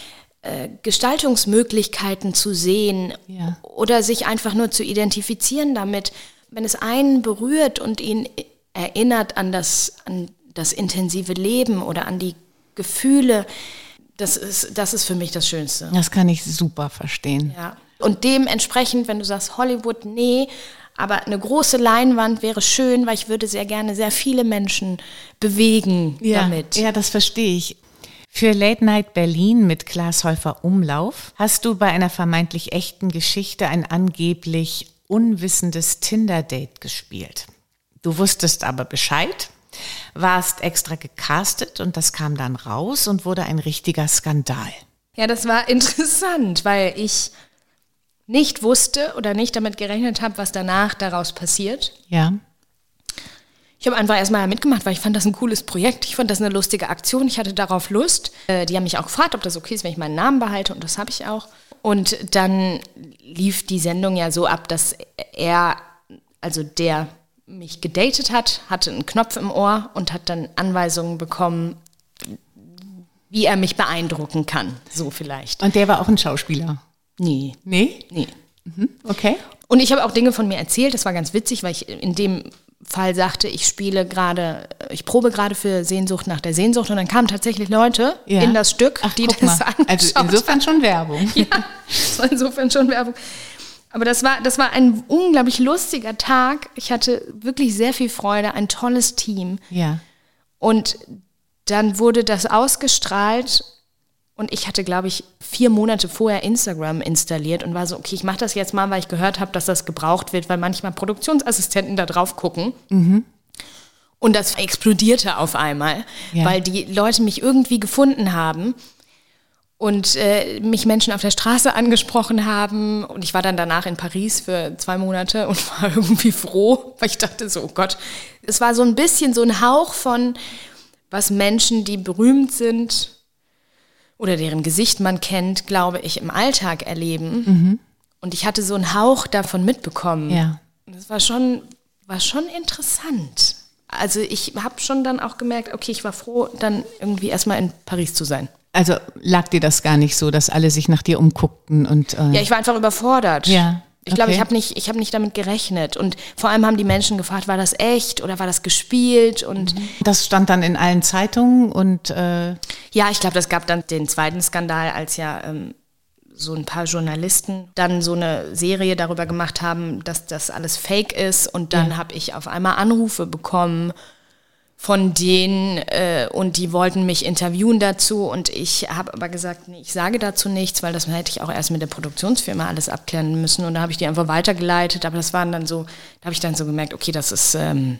äh, Gestaltungsmöglichkeiten zu sehen Ja. oder sich einfach nur zu identifizieren damit, wenn es einen berührt und ihn erinnert an das, an das intensive Leben oder an die Gefühle, das ist, das ist für mich das Schönste. Das kann ich super verstehen. Ja. Und dementsprechend, wenn du sagst Hollywood, nee, aber eine große Leinwand wäre schön, weil ich würde sehr gerne sehr viele Menschen bewegen Ja, damit. ja, das verstehe ich. Für Late Night Berlin mit Klaas Häufer Umlauf hast du bei einer vermeintlich echten Geschichte ein angeblich unwissendes Tinder-Date gespielt. Du wusstest aber Bescheid, warst extra gecastet und das kam dann raus und wurde ein richtiger Skandal. Ja, das war interessant, weil ich nicht wusste oder nicht damit gerechnet habe, was danach daraus passiert. Ja. Ich habe einfach erstmal mitgemacht, weil ich fand das ein cooles Projekt. Ich fand das eine lustige Aktion. Ich hatte darauf Lust. Äh, die haben mich auch gefragt, ob das okay ist, wenn ich meinen Namen behalte. Und das habe ich auch. Und dann lief die Sendung ja so ab, dass er, also der mich gedatet hat, hatte einen Knopf im Ohr und hat dann Anweisungen bekommen, wie er mich beeindrucken kann. So vielleicht. Und der war auch ein Schauspieler? Nee. Nee? Nee. Mhm. Okay. Und ich habe auch Dinge von mir erzählt. Das war ganz witzig, weil ich in dem Fall sagte, ich spiele gerade, ich probe gerade für Sehnsucht nach der Sehnsucht und dann kamen tatsächlich Leute Ja. in das Stück, Ach, die guck das mal. angeschaut Also insofern schon Werbung. Ja, das war insofern schon Werbung. Aber das war, das war ein unglaublich lustiger Tag. Ich hatte wirklich sehr viel Freude, ein tolles Team. Ja. Und dann wurde das ausgestrahlt und ich hatte, glaube ich, vier Monate vorher Instagram installiert und war so, okay, ich mache das jetzt mal, weil ich gehört habe, dass das gebraucht wird, weil manchmal Produktionsassistenten da drauf gucken. Mhm. Und das explodierte auf einmal, Ja. weil die Leute mich irgendwie gefunden haben und äh, mich Menschen auf der Straße angesprochen haben. Und ich war dann danach in Paris für zwei Monate und war irgendwie froh, weil ich dachte so, oh Gott, es war so ein bisschen so ein Hauch von, was Menschen, die berühmt sind oder deren Gesicht man kennt, glaube ich, im Alltag erleben. Mhm. Und ich hatte so einen Hauch davon mitbekommen. Ja. Das war schon, war schon interessant. Also ich habe schon dann auch gemerkt, okay, ich war froh, dann irgendwie erstmal in Paris zu sein. Also lag dir das gar nicht so, dass alle sich nach dir umguckten und äh Ja, ich war einfach überfordert. Ja. Ich glaube, Okay. ich habe nicht, ich habe nicht damit gerechnet. Und vor allem haben die Menschen gefragt, war das echt oder war das gespielt? Und das stand dann in allen Zeitungen und äh ja, ich glaube, das gab dann den zweiten Skandal, als ja ähm, so ein paar Journalisten dann so eine Serie darüber gemacht haben, dass das alles fake ist. Und dann Ja. habe ich auf einmal Anrufe bekommen von denen äh, und die wollten mich interviewen dazu. Und ich habe aber gesagt, nee, ich sage dazu nichts, weil das hätte ich auch erst mit der Produktionsfirma alles abklären müssen. Und da habe ich die einfach weitergeleitet. Aber das waren dann so, da habe ich dann so gemerkt, okay, das ist, ähm,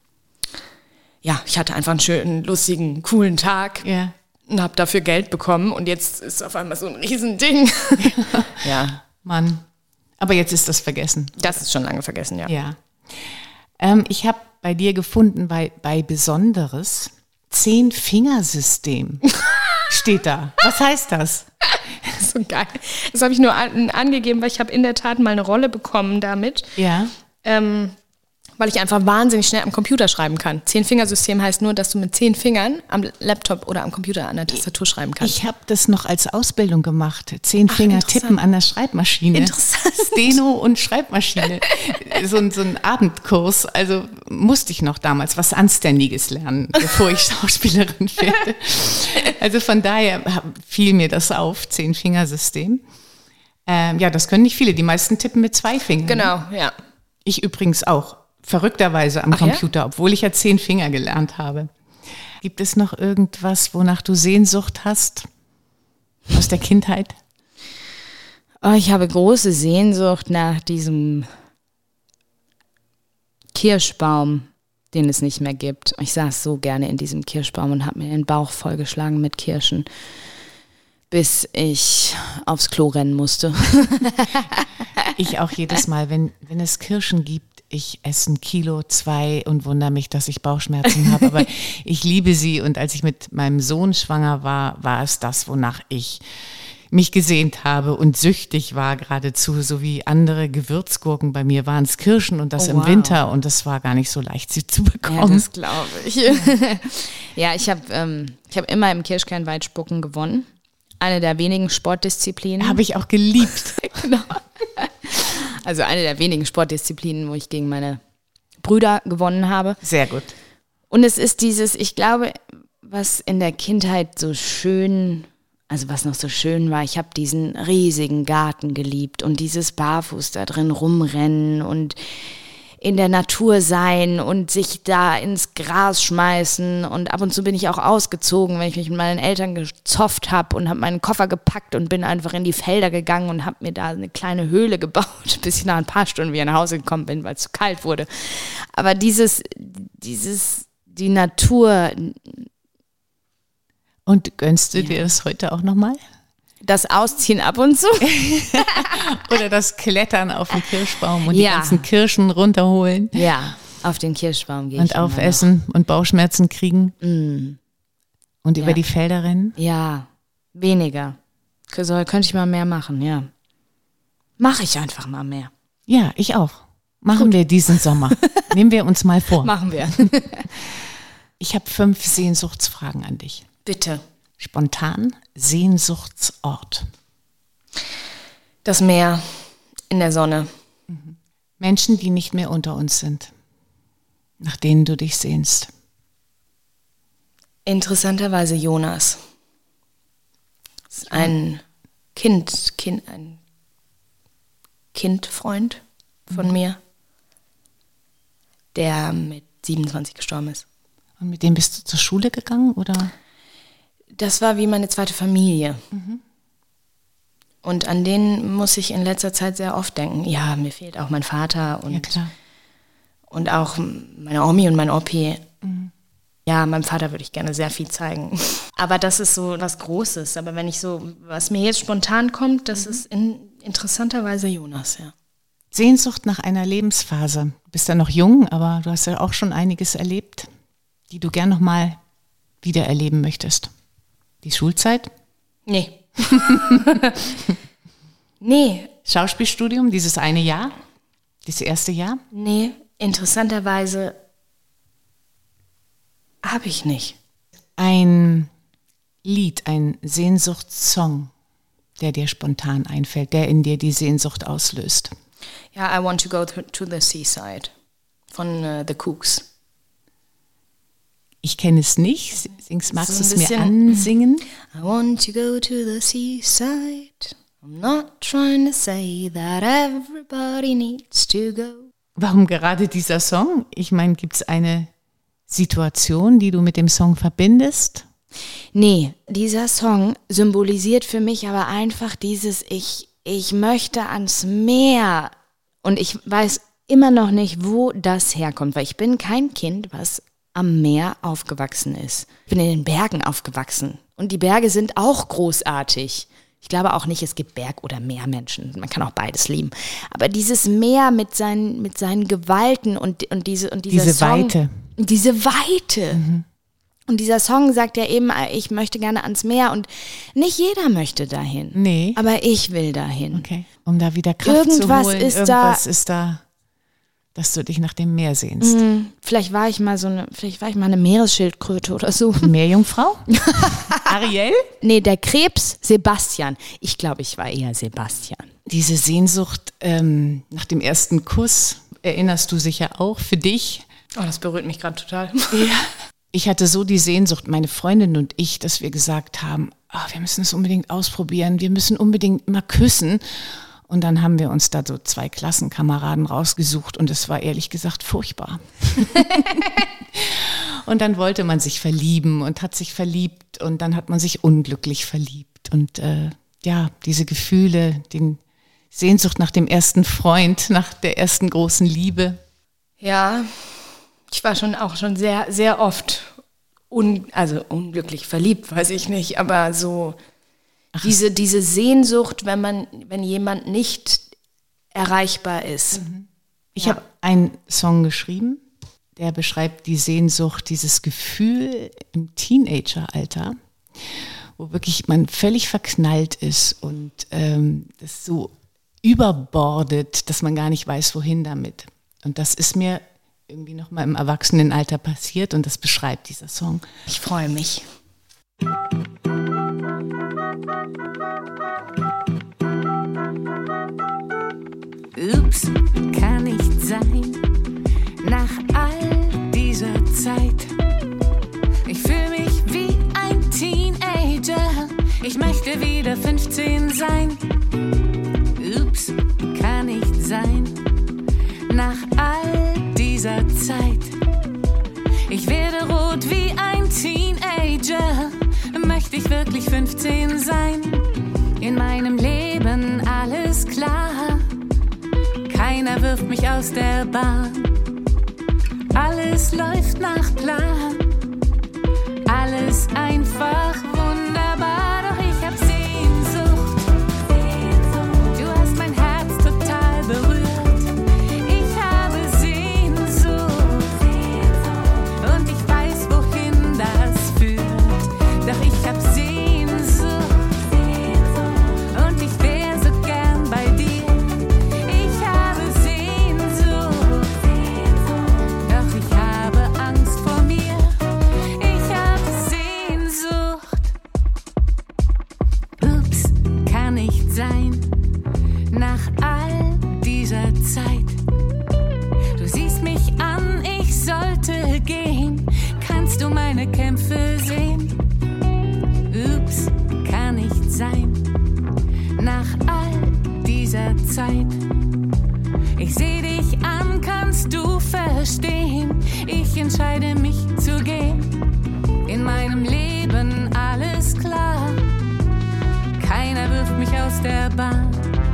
ja, ich hatte einfach einen schönen, lustigen, coolen Tag. ja. Und habe dafür Geld bekommen und jetzt ist auf einmal so ein Riesending. Ja, Mann. Aber jetzt ist das vergessen. das ist schon lange vergessen, ja. Ja. Ähm, ich habe bei dir gefunden, bei, bei Besonderes, Zehn-Fingersystem steht da. Was heißt das? So geil. Das habe ich nur an, angegeben, weil ich habe in der Tat mal eine Rolle bekommen damit, Ja. ähm, weil ich einfach wahnsinnig schnell am Computer schreiben kann. Zehn-Fingersystem heißt nur, dass du mit zehn Fingern am Laptop oder am Computer an der Tastatur schreiben kannst. Ich habe das noch als Ausbildung gemacht. Zehn Ach, Finger interessant. tippen an der Schreibmaschine. Interessant. Steno und Schreibmaschine. so, ein, so ein Abendkurs. Also musste ich noch damals was Anständiges lernen, bevor ich Schauspielerin werde. Also von daher fiel mir das auf, Zehn-Fingersystem. Ähm, ja, das können nicht viele. Die meisten tippen mit zwei Fingern. Genau, ja. Ich übrigens auch. Verrückterweise am Ach ja? Computer, obwohl ich ja zehn Finger gelernt habe. Gibt es noch irgendwas, wonach du Sehnsucht hast? Aus der Kindheit? Oh, ich habe große Sehnsucht nach diesem Kirschbaum, den es nicht mehr gibt. Ich saß so gerne in diesem Kirschbaum und habe mir den Bauch vollgeschlagen mit Kirschen, bis ich aufs Klo rennen musste. Ich auch jedes Mal, wenn, wenn es Kirschen gibt, ich esse ein Kilo, zwei und wundere mich, dass ich Bauchschmerzen habe. Aber ich liebe sie und als ich mit meinem Sohn schwanger war, war es das, wonach ich mich gesehnt habe und süchtig war geradezu, so wie andere Gewürzgurken. Bei mir waren es Kirschen und das Oh, im wow. Winter und das war gar nicht so leicht, sie zu Ja, bekommen. das glaube ich. Ja, ich habe ähm, ich hab immer im Kirschkernweitspucken gewonnen. eine der wenigen Sportdisziplinen. Habe ich auch geliebt. Genau. Also eine der wenigen Sportdisziplinen, wo ich gegen meine Brüder gewonnen habe. Sehr gut. Und es ist dieses, ich glaube, was in der Kindheit so schön, also was noch so schön war, ich habe diesen riesigen Garten geliebt und dieses Barfuß da drin rumrennen und in der Natur sein und sich da ins Gras schmeißen und ab und zu bin ich auch ausgezogen, wenn ich mich mit meinen Eltern gezofft habe und habe meinen Koffer gepackt und bin einfach in die Felder gegangen und habe mir da eine kleine Höhle gebaut, bis ich nach ein paar Stunden wieder nach Hause gekommen bin, weil es zu kalt wurde. Aber dieses, dieses, die Natur. Und gönnst du Ja. dir das heute auch nochmal? Das Ausziehen ab und zu. Oder das Klettern auf den Kirschbaum und Ja. die ganzen Kirschen runterholen Ja, auf den Kirschbaum gehe ich und immer aufessen und Bauchschmerzen kriegen Mm. und über Ja. die Felder rennen? noch. Ja, weniger. Soll, könnte ich mal mehr machen, ja. Mache ich einfach mal mehr. Ja, ich auch. Machen wir diesen Sommer. Nehmen wir uns mal vor. Machen wir. Ich habe fünf Sehnsuchtsfragen an dich. Bitte. Spontan Sehnsuchtsort. Das Meer in der Sonne. Menschen, die nicht mehr unter uns sind, nach denen du dich sehnst. Interessanterweise Jonas. Das ist ein Kind, kind, ein Kindfreund von mir, der mit siebenundzwanzig gestorben ist. Und mit dem bist du zur Schule gegangen, oder? Das war wie meine zweite Familie. Und an den muss ich in letzter Zeit sehr oft denken. Ja, mir fehlt auch mein Vater und, Ja, klar. und auch meine Omi und mein Opi. Ja, meinem Vater würde ich gerne sehr viel zeigen. Aber das ist so was Großes. Aber wenn ich so, was mir jetzt spontan kommt, das ist in, interessanterweise Jonas, ja. Sehnsucht nach einer Lebensphase. Du bist ja noch jung, aber du hast ja auch schon einiges erlebt, die du gern nochmal wieder erleben möchtest. Die Schulzeit, Nee. nee, Schauspielstudium, dieses eine Jahr, dieses erste Jahr. nee, interessanterweise habe ich nicht. Ein Lied, ein Sehnsuchtssong, der dir spontan einfällt, der in dir die Sehnsucht auslöst. Ja, I Want to Go to, to the Seaside von uh, The Cooks. Ich kenne es nicht. Singst, magst So du ein es mir bisschen- ansingen? I want to go to the seaside. I'm not trying to say that everybody needs to go. Warum gerade dieser Song? Ich meine, gibt es eine Situation, die du mit dem Song verbindest? Nee, dieser Song symbolisiert für mich aber einfach dieses, ich, ich möchte ans Meer. Und ich weiß immer noch nicht, wo das herkommt, weil ich bin kein Kind, was am Meer aufgewachsen ist. Ich bin in den Bergen aufgewachsen. Und die Berge sind auch großartig. Ich glaube auch nicht, es gibt Berg- oder Meermenschen. Man kann auch beides lieben. Aber dieses Meer mit seinen, mit seinen Gewalten und, und, diese, und dieser Diese Song, Weite. Diese Weite. Und dieser Song sagt ja eben, ich möchte gerne ans Meer. Und nicht jeder möchte dahin. Nee. Aber ich will dahin. Okay. Um da wieder Kraft Irgendwas zu holen. ist Irgendwas ist da, dass du dich nach dem Meer sehnst. Hm, vielleicht war ich mal so eine, vielleicht war ich mal eine Meeresschildkröte oder so. Meerjungfrau? Ariel? Nee, der Krebs, Sebastian. Ich glaube, ich war eher Sebastian. Diese Sehnsucht ähm, nach dem ersten Kuss, erinnerst du sicher auch für dich? Oh, das berührt mich gerade total. Ich hatte so die Sehnsucht, meine Freundin und ich, dass wir gesagt haben, ah, wir müssen es unbedingt ausprobieren, wir müssen unbedingt mal küssen. Und dann haben wir uns da so zwei Klassenkameraden rausgesucht und es war ehrlich gesagt furchtbar. Und dann wollte man sich verlieben und hat sich verliebt und dann hat man sich unglücklich verliebt. Und äh, ja, diese Gefühle, die Sehnsucht nach dem ersten Freund, nach der ersten großen Liebe. Ja, ich war schon auch schon sehr, sehr oft, un, also unglücklich verliebt, weiß ich nicht, aber so diese, diese Sehnsucht, wenn man, wenn jemand nicht erreichbar ist. Ich Ja. habe einen Song geschrieben, der beschreibt die Sehnsucht, dieses Gefühl im Teenageralter, wo wirklich man völlig verknallt ist und ähm, das so überbordet, dass man gar nicht weiß, wohin damit. Und das ist mir irgendwie nochmal im Erwachsenenalter passiert und das beschreibt dieser Song. Ich freue mich. Ups, kann nicht sein, nach all dieser Zeit. Ich fühle mich wie ein Teenager, ich möchte wieder fünfzehn sein. Ups, kann nicht sein, nach all dieser Zeit. Ich werde rot wie ein Teenager, möchte ich wirklich fünfzehn sein? In meinem Leben alles klar, keiner wirft mich aus der Bahn. Alles läuft nach Plan, alles einfach wunderbar, doch ich hab Sehnsucht. Du hast mein Herz total berührt. Ich habe Sehnsucht und ich weiß, wohin das führt. Doch ich hab Sehnsucht und ich wär so gern bei dir. Ich habe Sehnsucht, doch ich habe Angst vor mir. Ich habe Sehnsucht. Ups, kann nicht sein, nach all dieser Zeit. Du siehst mich an, ich sollte gehen. Kannst du meine Kämpfe sehen? Ups, kann nicht sein, nach all dieser Zeit. Ich seh dich an, kannst du verstehen? Ich entscheide mich zu gehen. In meinem Leben alles klar, keiner wirft mich aus der Bahn.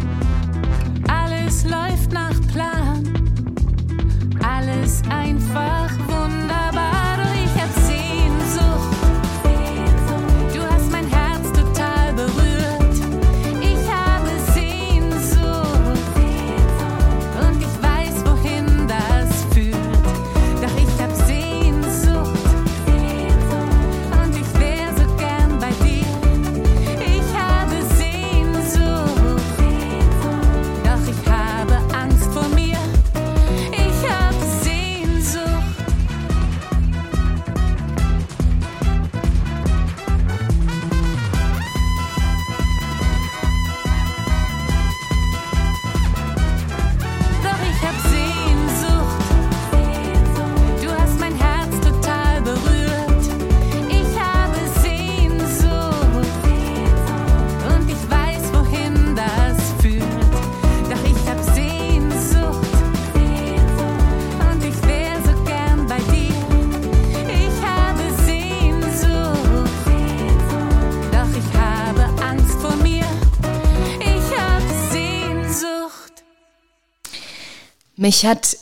Alles läuft nach Plan, alles einfach wunderbar, doch ich hab Sehnsucht. Du hast mein Herz total berührt. Ich habe Sehnsucht und ich weiß, wohin das führt. Doch ich hab Sehnsucht und ich wär so gern bei dir. Ich habe Sehnsucht, doch ich habe Angst vor mir. Ich hab Sehnsucht. Doch ich hab Sehnsucht. Du hast mein Herz total berührt. Ich habe Sehnsucht und ich weiß, wohin das führt. Doch ich hab Sehnsucht und ich wär so gern bei dir. Ich habe Sehnsucht, doch ich habe Angst vor mir. Ich hab Sehnsucht. Mich hat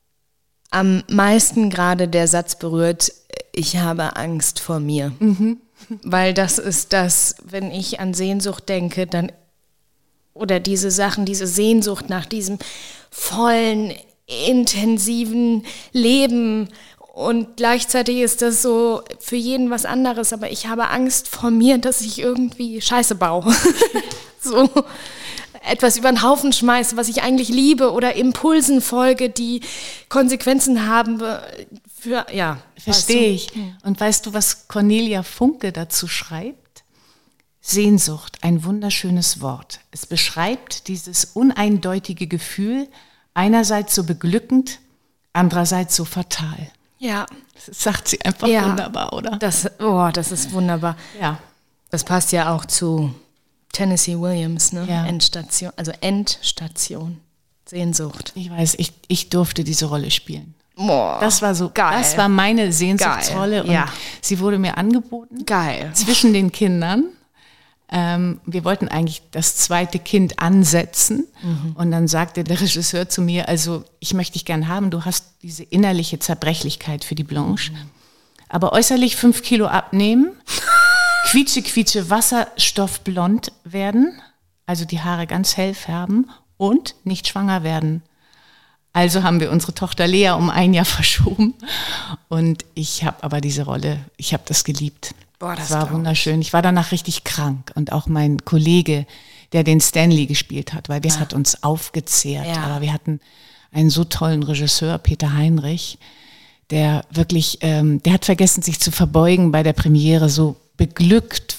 am meisten gerade der Satz berührt, ich habe Angst vor mir. Weil das ist das, wenn ich an Sehnsucht denke, dann, oder diese Sachen, diese Sehnsucht nach diesem vollen, intensiven Leben, und gleichzeitig ist das so für jeden was anderes, aber ich habe Angst vor mir, dass ich irgendwie Scheiße baue. So etwas über den Haufen schmeiße, was ich eigentlich liebe, oder Impulsen folge, die Konsequenzen haben für, ja. Verstehe weißt du? ich. Und weißt du, was Cornelia Funke dazu schreibt? Sehnsucht, ein wunderschönes Wort. Es beschreibt dieses uneindeutige Gefühl, einerseits so beglückend, andererseits so fatal. Ja. Das sagt sie einfach Ja. wunderbar, oder? Das, oh, das ist wunderbar. Ja. Das passt ja auch zu Tennessee Williams, ne? Ja. Endstation, also Endstation, Sehnsucht. Ich weiß, ich, ich durfte diese Rolle spielen. Boah, Das war so, geil. das war meine Sehnsuchtsrolle. Geil, Und ja. sie wurde mir angeboten. Geil. Zwischen den Kindern. Ähm, wir wollten eigentlich das zweite Kind ansetzen. Mhm. Und dann sagte der Regisseur zu mir, also ich möchte dich gern haben, du hast diese innerliche Zerbrechlichkeit für die Blanche. Mhm. Aber äußerlich fünf Kilo abnehmen, quietsche, quietsche, wasserstoffblond werden, also die Haare ganz hell färben und nicht schwanger werden. Also haben wir unsere Tochter Lea um ein Jahr verschoben. Und ich habe aber diese Rolle, ich habe das geliebt. Boah, das das war glaub ich. wunderschön. Ich war danach richtig krank. Und auch mein Kollege, der den Stanley gespielt hat, weil das Ja. hat uns aufgezehrt. Ja. Aber wir hatten einen so tollen Regisseur, Peter Heinrich, der wirklich, ähm, der hat vergessen, sich zu verbeugen bei der Premiere, so beglückt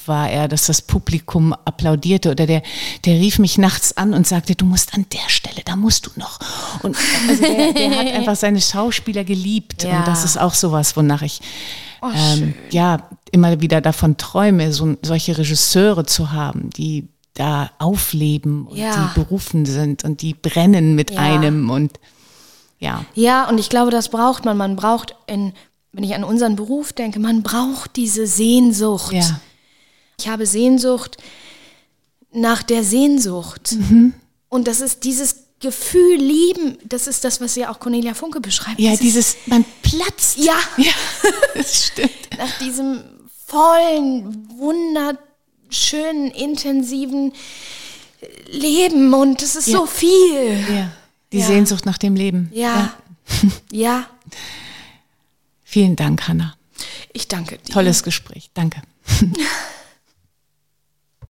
war er, dass das Publikum applaudierte oder der, der rief mich nachts an und sagte, du musst an der Stelle, da musst du noch. Und also der, der hat einfach seine Schauspieler geliebt Ja. und das ist auch sowas, wonach ich Oh, ähm, ja immer wieder davon träume, so, solche Regisseure zu haben, die da aufleben und Ja. die berufen sind und die brennen mit Ja. einem und ja. Ja, und ich glaube, das braucht man. Man braucht, in, wenn ich an unseren Beruf denke, man braucht diese Sehnsucht. Ja. Ich habe Sehnsucht nach der Sehnsucht. Und das ist dieses Gefühl, Lieben, das ist das, was ja auch Cornelia Funke beschreibt. Ja, dieses, dieses, man platzt. Ja, Ja, das stimmt. nach diesem vollen, wunderschönen, intensiven Leben. Und das ist Ja. so viel. Ja, die Ja. Sehnsucht nach dem Leben. Ja, ja. Vielen Dank, Hanna. Ich danke dir. Tolles Gespräch. Danke.